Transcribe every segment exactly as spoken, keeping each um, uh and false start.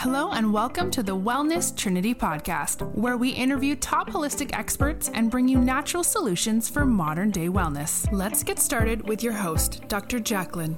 Hello and welcome to the Wellness Trinity Podcast, where we interview top holistic experts and bring you natural solutions for modern day wellness. Let's get started with your host, Doctor Jacqueline.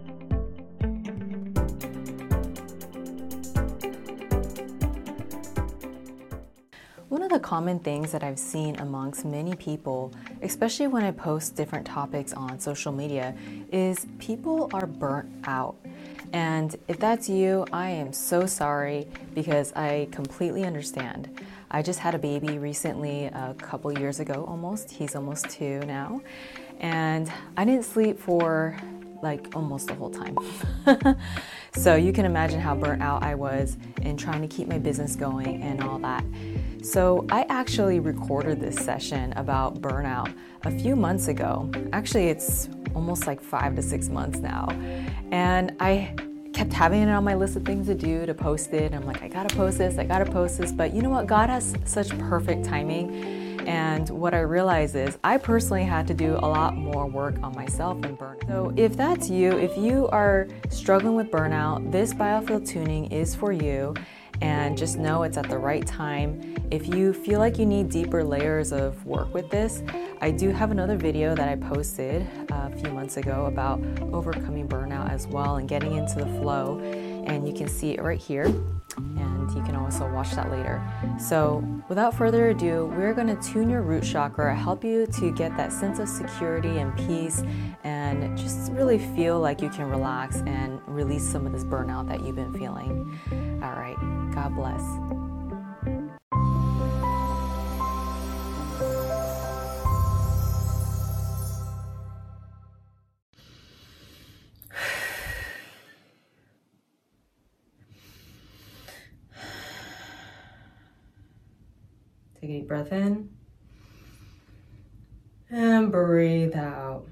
One of the common things that I've seen amongst many people, especially when I post different topics on social media, is people are burnt out. And if that's you, I am so sorry because I completely understand. I just had a baby recently, a couple years ago almost. He's almost two now. And I didn't sleep for like almost the whole time. So you can imagine how burnt out I was in trying to keep my business going and all that. So I actually recorded this session about burnout a few months ago. Actually, it's almost like five to six months now. And I kept having it on my list of things to do, to post it. I'm like, I gotta post this, I gotta post this. But you know what? God has such perfect timing. And what I realized is I personally had to do a lot more work on myself and burnout. So if that's you, if you are struggling with burnout, this biofield tuning is for you. And just know it's at the right time. If you feel like you need deeper layers of work with this, I do have another video that I posted a few months ago about overcoming burnout as well and getting into the flow. And you can see it right here. And you can also watch that later. So without further ado, we're going to tune your root chakra, help you to get that sense of security and peace and just really feel like you can relax and release some of this burnout that you've been feeling. All right, God bless. Take a deep breath in and breathe out.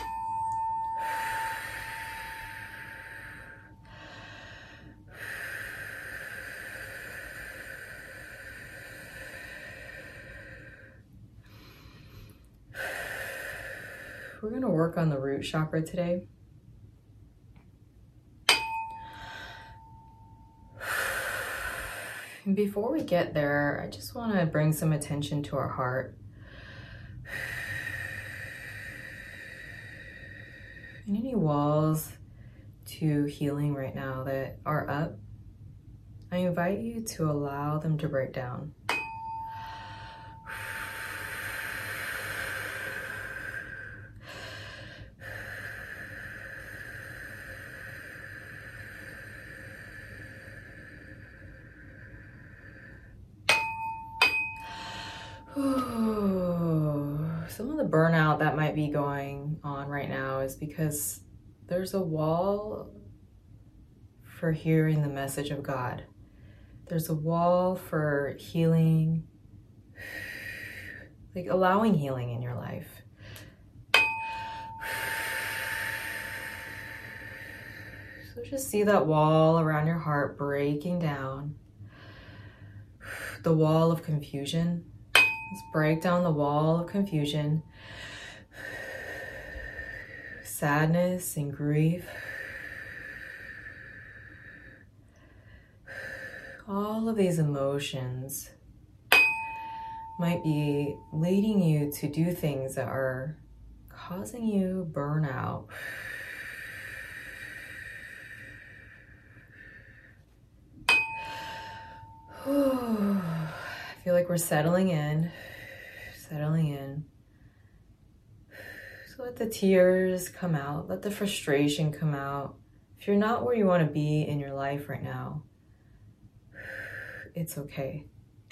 We're going to work on the root chakra today. And before we get there, I just want to bring some attention to our heart. And any walls to healing right now that are up, I invite you to allow them to break down. Some of the burnout that might be going on right now is because there's a wall for hearing the message of God. There's a wall for healing, like allowing healing in your life. So just see that wall around your heart breaking down. The wall of confusion. Let's break down the wall of confusion, sadness and grief. All of these emotions might be leading you to do things that are causing you burnout. I feel like we're settling in, settling in. So let the tears come out, let the frustration come out. If you're not where you want to be in your life right now, it's okay.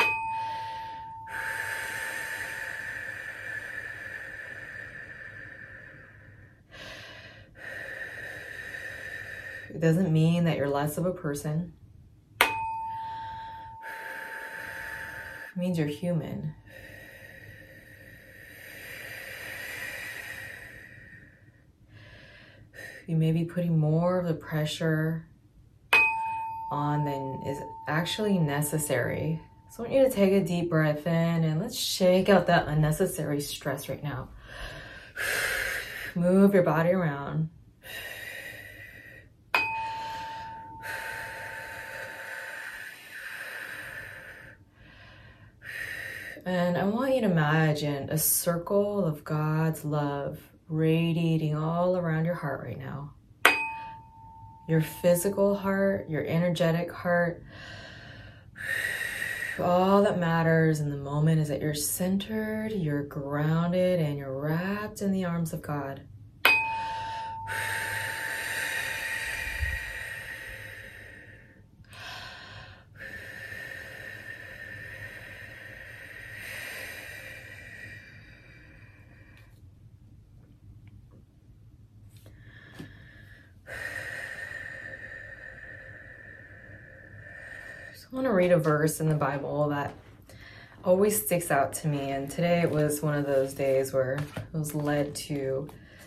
It doesn't mean that you're less of a person. It means you're human. You may be putting more of the pressure on than is actually necessary. So I want you to take a deep breath in and let's shake out that unnecessary stress right now. Move your body around. And I want you to imagine a circle of God's love radiating all around your heart right now. Your physical heart, your energetic heart. All that matters in the moment is that you're centered, you're grounded, and you're wrapped in the arms of God. I want to read a verse in the Bible that always sticks out to me, and today it was one of those days where I was led to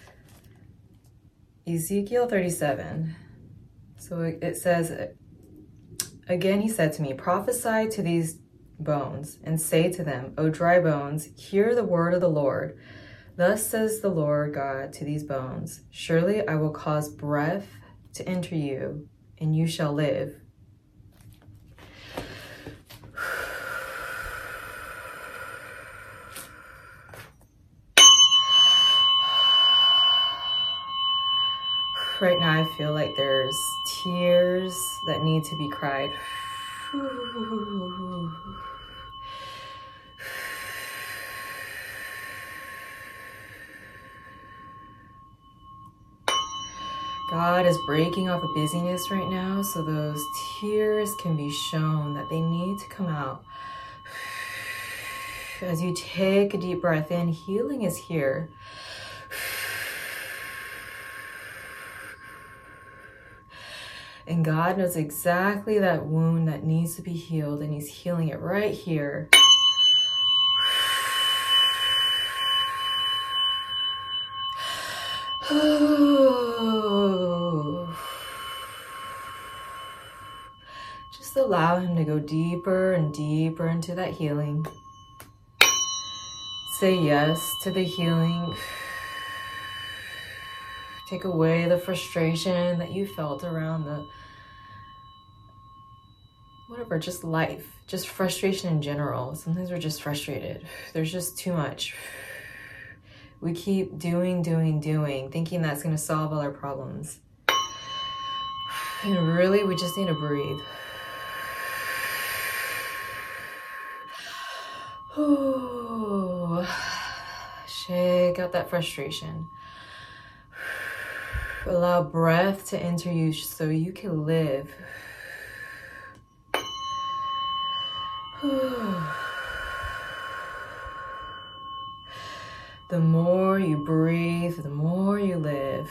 Ezekiel thirty-seven. So it says, "Again he said to me, prophesy to these bones and say to them, O dry bones, hear the word of the Lord. Thus says the Lord God to these bones, surely I will cause breath to enter you, and you shall live." Right now I feel like there's tears that need to be cried. God is breaking off a busyness right now, so those tears can be shown that they need to come out. As you take a deep breath in, healing is here. And God knows exactly that wound that needs to be healed, and he's healing it right here. Just allow him to go deeper and deeper into that healing. Say yes to the healing. Take away the frustration that you felt around the, whatever, just life, just frustration in general. Sometimes we're just frustrated. There's just too much. We keep doing, doing, doing, thinking that's going to solve all our problems. And really, we just need to breathe. Ooh. Shake out that frustration. Allow breath to enter you so you can live. The more you breathe, the more you live.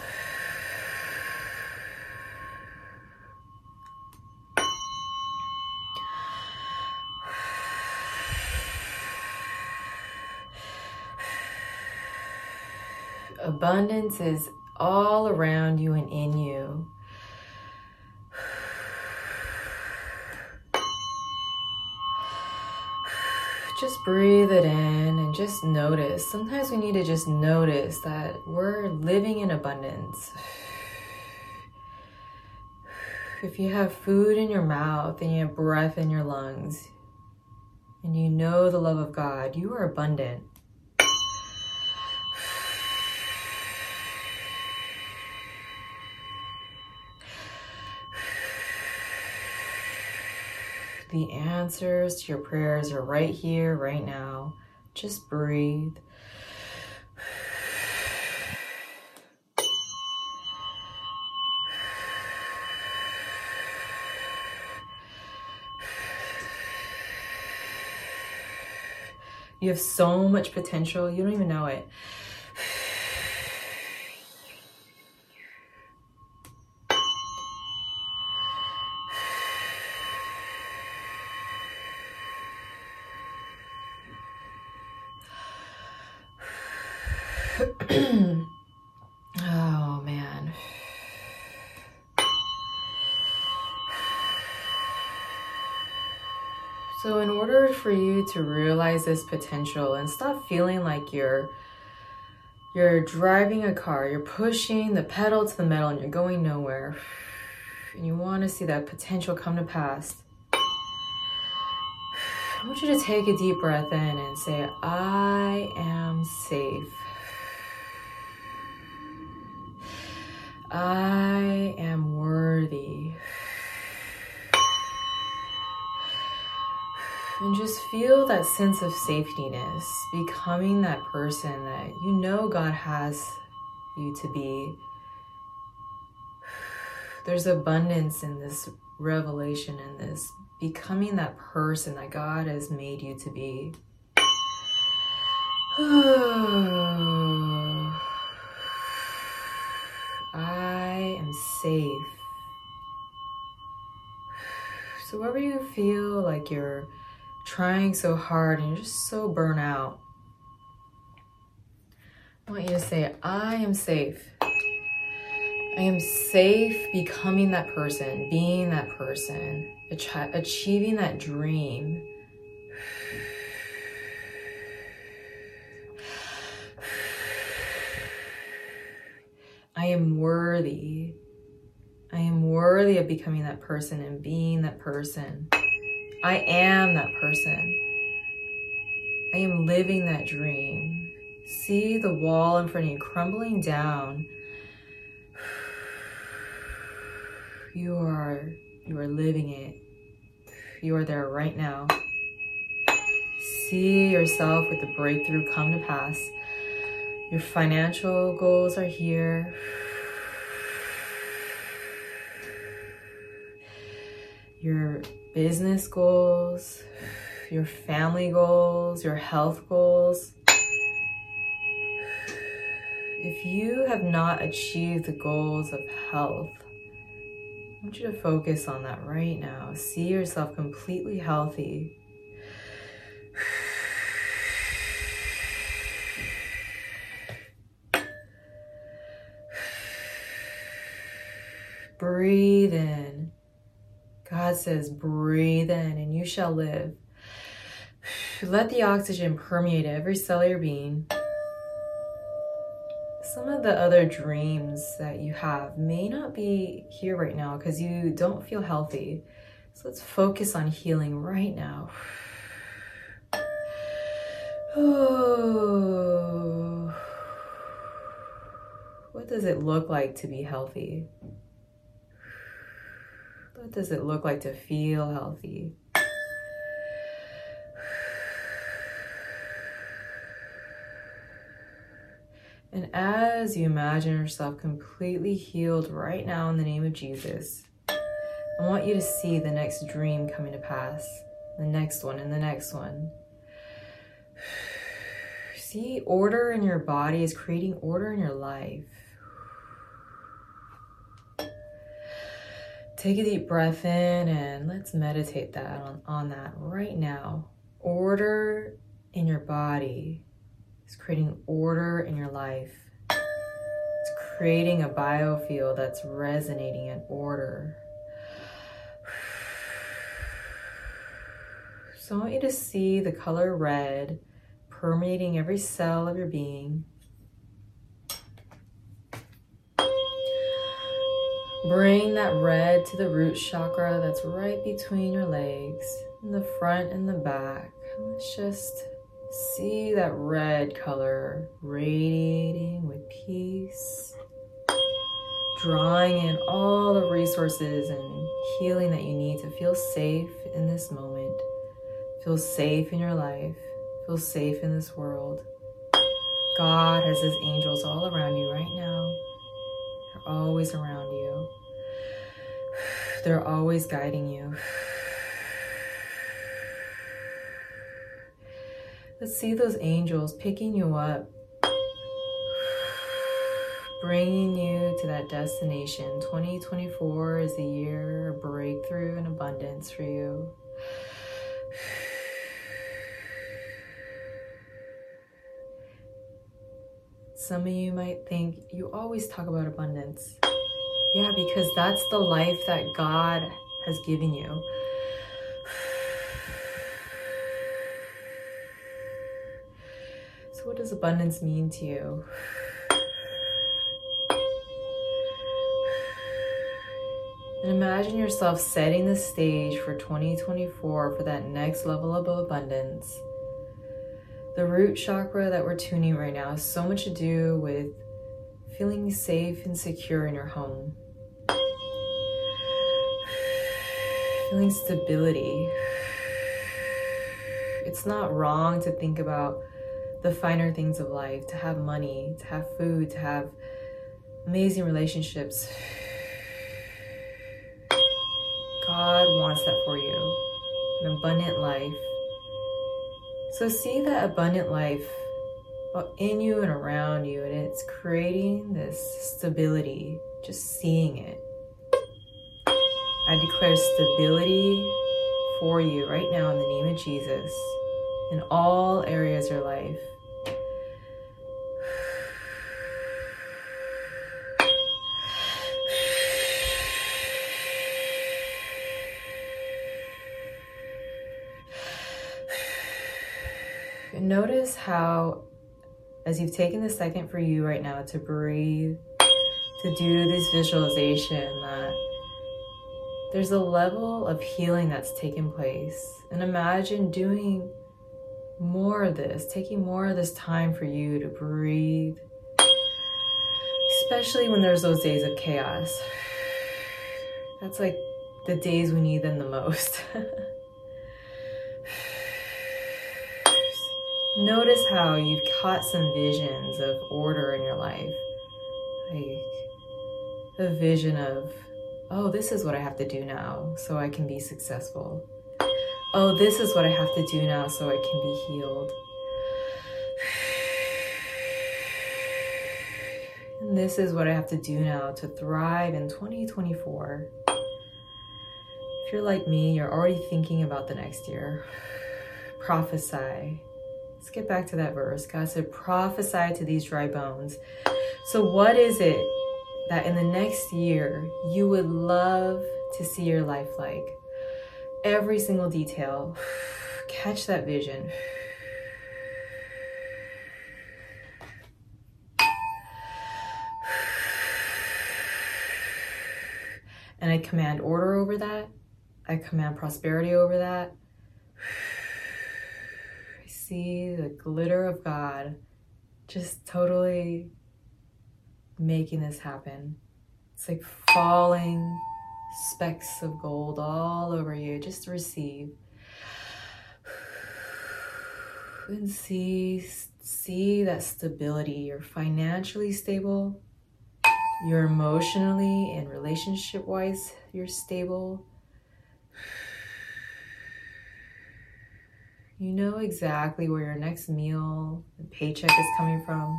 Abundance is all around you and in you. Just breathe it in and just notice. Sometimes we need to just notice that we're living in abundance. If you have food in your mouth and you have breath in your lungs and you know the love of God, you are abundant. The answers to your prayers are right here, right now. Just breathe. You have so much potential, you don't even know it. Oh, man. So in order for you to realize this potential and stop feeling like you're you're driving a car, you're pushing the pedal to the metal and you're going nowhere, and you want to see that potential come to pass, I want you to take a deep breath in and say, I am safe. I am worthy. And just feel that sense of safetyness, becoming that person that you know God has you to be. There's abundance in this revelation, in this becoming that person that God has made you to be. I am safe. So wherever you feel like you're trying so hard and you're just so burnt out, I want you to say, I am safe. I am safe becoming that person, being that person, ach- achieving that dream. I am worthy. I am worthy of becoming that person and being that person. I am that person. I am living that dream. See the wall in front of you crumbling down. You are, you are living it. You are there right now. See yourself with the breakthrough come to pass. Your financial goals are here. Your business goals, your family goals, your health goals. If you have not achieved the goals of health, I want you to focus on that right now. See yourself completely healthy. Breathe in. God says, breathe in and you shall live. Let the oxygen permeate every cell of your being. Some of the other dreams that you have may not be here right now because you don't feel healthy. So let's focus on healing right now. Oh. What does it look like to be healthy? What does it look like to feel healthy? And as you imagine yourself completely healed right now in the name of Jesus, I want you to see the next dream coming to pass, the next one and the next one. See, order in your body is creating order in your life. Take a deep breath in and let's meditate that on, on that right now. Order in your body is creating order in your life. It's creating a biofield that's resonating in order. So I want you to see the color red permeating every cell of your being. Bring that red to the root chakra that's right between your legs, in the front and the back. Let's just see that red color radiating with peace, drawing in all the resources and healing that you need to feel safe in this moment, feel safe in your life, feel safe in this world. God has his angels all around you right now. They're always around you. They're always guiding you. Let's see those angels picking you up, bringing you to that destination. twenty twenty-four is the year of breakthrough and abundance for you. Some of you might think, you always talk about abundance. Yeah, because that's the life that God has given you. So what does abundance mean to you? And imagine yourself setting the stage for twenty twenty-four for that next level of abundance. The root chakra that we're tuning right now has so much to do with feeling safe and secure in your home. Feeling stability. It's not wrong to think about the finer things of life, to have money, to have food, to have amazing relationships. God wants that for you, an abundant life. So see that abundant life in you and around you, and it's creating this stability, just seeing it. I declare stability for you right now in the name of Jesus in all areas of your life. Notice how, as you've taken the second for you right now to breathe, to do this visualization, that there's a level of healing that's taken place. And imagine doing more of this, taking more of this time for you to breathe, especially when there's those days of chaos. That's like the days we need them the most. Notice how you've caught some visions of order in your life. Like a vision of, oh, this is what I have to do now so I can be successful. Oh, this is what I have to do now so I can be healed. And this is what I have to do now to thrive in twenty twenty-four. If you're like me, you're already thinking about the next year. Prophesy. Let's get back to that verse. God said, prophesy to these dry bones. So what is it that in the next year you would love to see your life like? Every single detail. Catch that vision. And I command order over that. I command prosperity over that. See the glitter of God just totally making this happen. It's like falling specks of gold all over you. Just receive. And see, see that stability. You're financially stable. You're emotionally and relationship-wise, you're stable. You know exactly where your next meal and paycheck is coming from.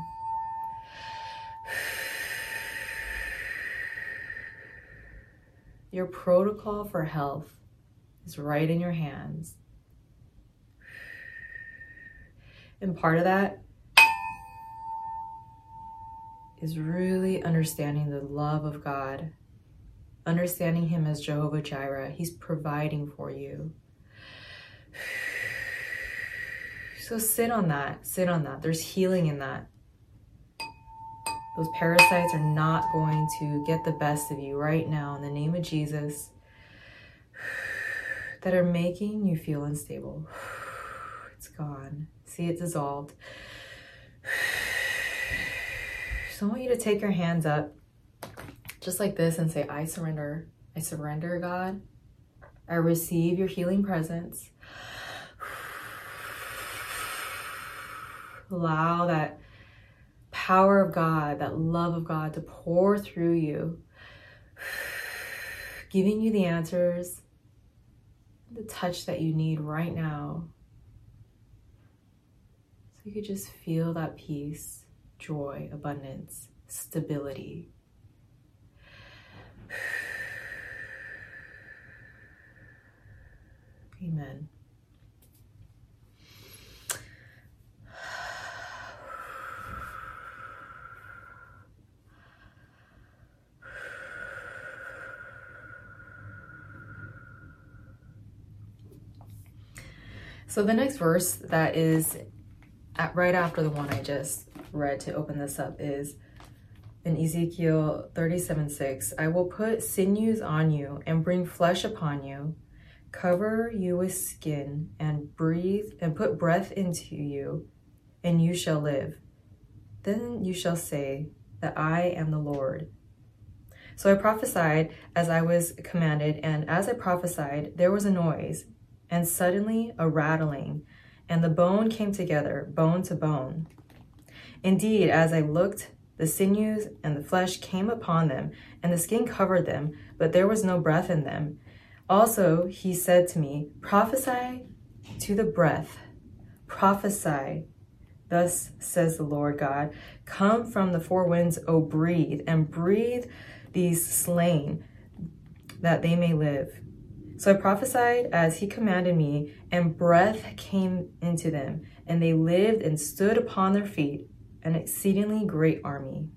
Your protocol for health is right in your hands. And part of that is really understanding the love of God, understanding Him as Jehovah Jireh. He's providing for you. So sit on that, sit on that. There's healing in that. Those parasites are not going to get the best of you right now in the name of Jesus, that are making you feel unstable. It's gone. See it dissolved. So I want you to take your hands up just like this and say, I surrender. I surrender, God. I receive your healing presence. Allow that power of God, that love of God to pour through you, giving you the answers, the touch that you need right now. So you could just feel that peace, joy, abundance, stability. Amen. So the next verse that is at, right after the one I just read to open this up is, in Ezekiel thirty-seven six, I will put sinews on you and bring flesh upon you, cover you with skin and breathe and put breath into you, and you shall live. Then you shall say that I am the Lord. So I prophesied as I was commanded, and as I prophesied, there was a noise, and suddenly a rattling, and the bone came together, bone to bone. Indeed, as I looked, the sinews and the flesh came upon them, and the skin covered them, but there was no breath in them. Also, he said to me, prophesy to the breath, prophesy. Thus says the Lord God, come from the four winds, O breathe, and breathe these slain, that they may live. So I prophesied as he commanded me, and breath came into them, and they lived and stood upon their feet, an exceedingly great army.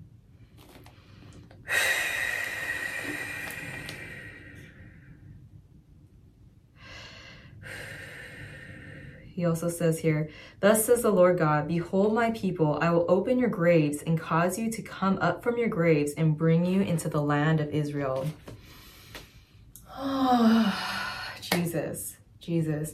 He also says here, thus says the Lord God, behold my people, I will open your graves and cause you to come up from your graves and bring you into the land of Israel. Oh, Jesus, Jesus.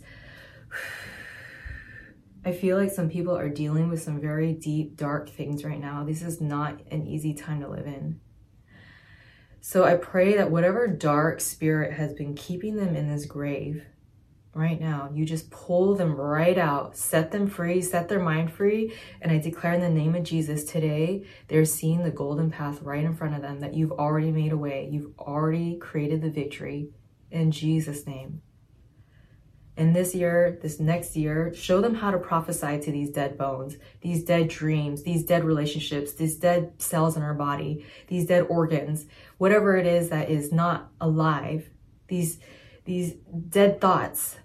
I feel like some people are dealing with some very deep, dark things right now. This is not an easy time to live in. So I pray that whatever dark spirit has been keeping them in this grave, right now, you just pull them right out, set them free, set their mind free. And I declare in the name of Jesus today, they're seeing the golden path right in front of them, that you've already made a way. You've already created the victory in Jesus' name. And this year, this next year, show them how to prophesy to these dead bones, these dead dreams, these dead relationships, these dead cells in our body, these dead organs, whatever it is that is not alive, these, these dead thoughts.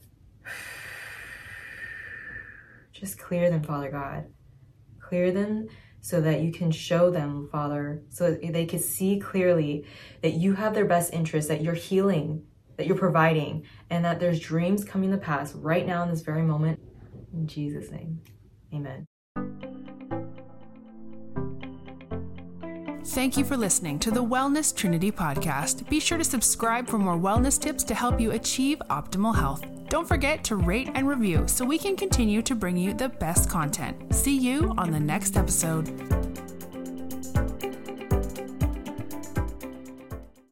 Just clear them, Father God. Clear them so that you can show them, Father, so that they can see clearly that you have their best interest, that you're healing, that you're providing, and that there's dreams coming to pass right now in this very moment. In Jesus' name, amen. Thank you for listening to the Wellness Trinity podcast. Be sure to subscribe for more wellness tips to help you achieve optimal health. Don't forget to rate and review so we can continue to bring you the best content. See you on the next episode.